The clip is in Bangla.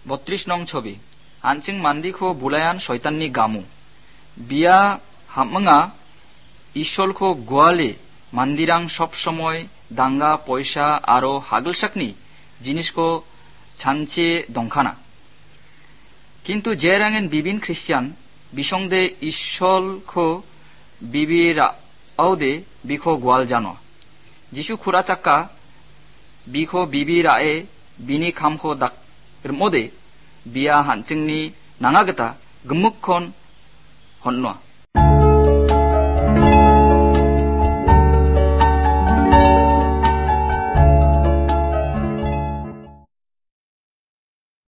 32 ছবি আনচিং মান্দিখো বুলায়ান শয়তাননি গামু বিয়া হামঙ্গা ঈশ্বরখো গোয়ালে মান্দিরাং সব সময় দাঙ্গা পয়সা আরো হাগলসাকনি জিনিসকো ছানচে দংখানা কিন্তু জেরাঙেন বিবিন খ্রিস্টান বিসংদে ঈশ্বরখো বিবির আউদে বিখো গোয়াল জানো যিশু খুরা চাক্কা বিখো বিবির আয়ে বিনি খামখো দাক মদে বিয়া হানচিংনি নাঙাগতা গমুকখন হন্নোয়া